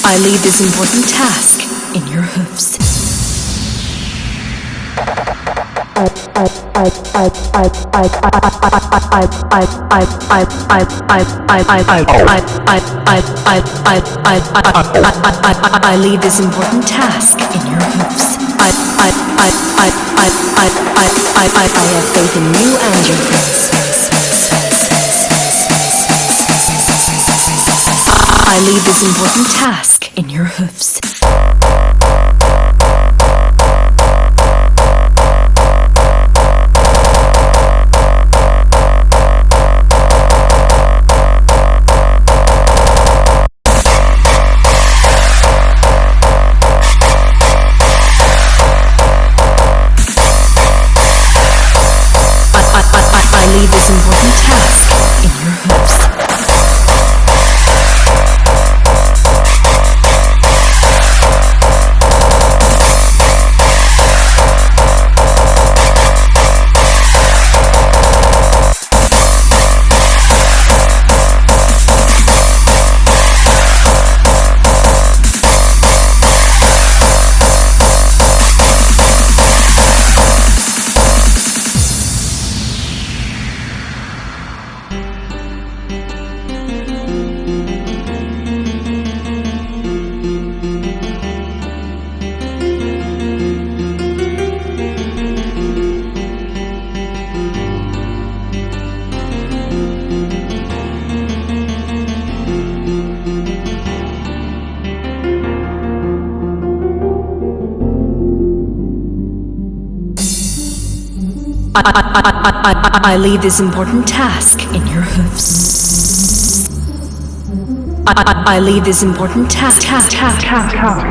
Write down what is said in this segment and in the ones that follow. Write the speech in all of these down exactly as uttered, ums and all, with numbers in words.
I leave this important task in your hooves. I I I I I I I I I I I I leave this important task in your hooves. I I I I I I I I I I have faith in you and your friends. I leave this important task in your hooves. I leave this important task in your hooves. I, I, I, I, I leave this important task in your hooves. I, I, I leave this important task. task, task, task, task.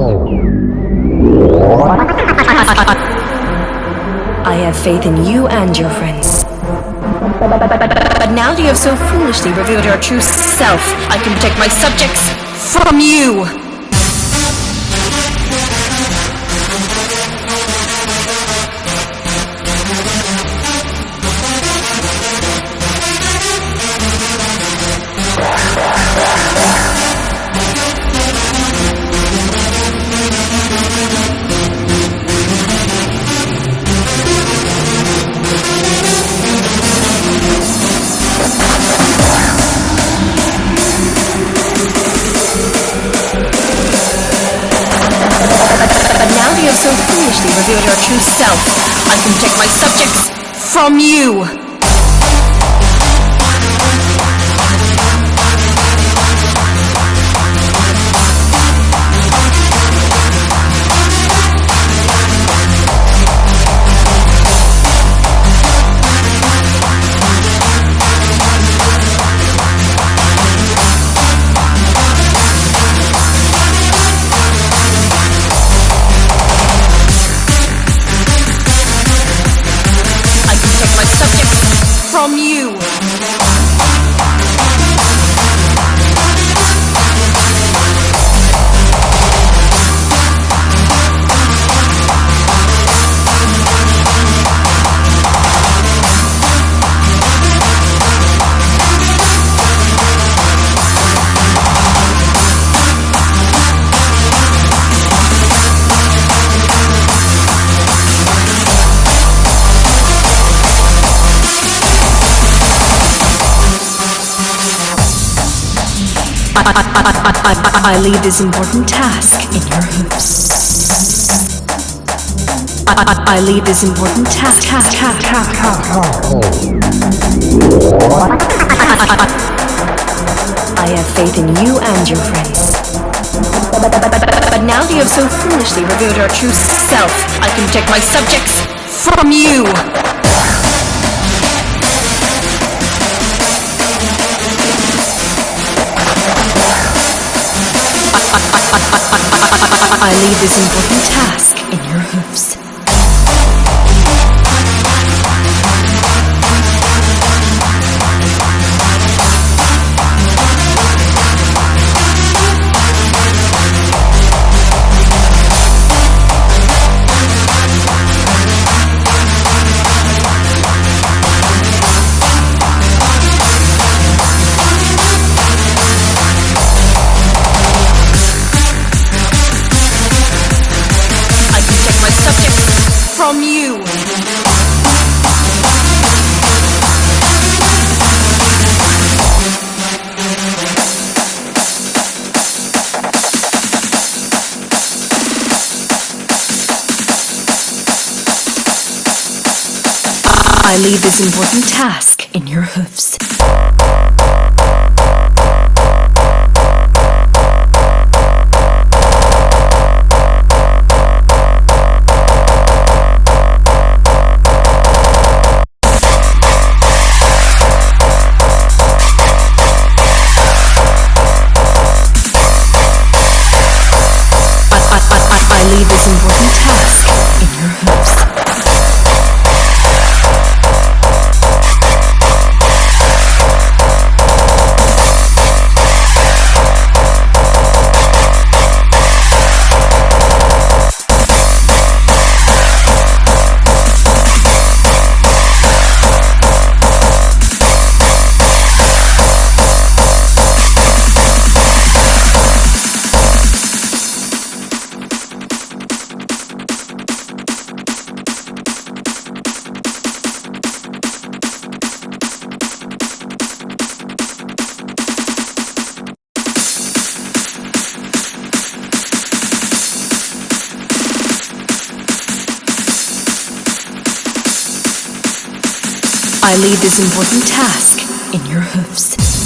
I have faith in you and your friends. But now that you have so foolishly revealed your true self, I can protect my subjects from you. So foolishly revealed your true self, I can protect my subjects from you. From you. I, I, I, I, I leave this important task in your hooves. I, I, I leave this important task. task, task, task, task. I have faith in you and your friends. But now that you have so foolishly revealed your true self, I can protect my subjects from you. I leave this important task in your hooves. I leave this important task in your hoofs. I leave this important task in your hoofs. I leave this important task in your hoofs.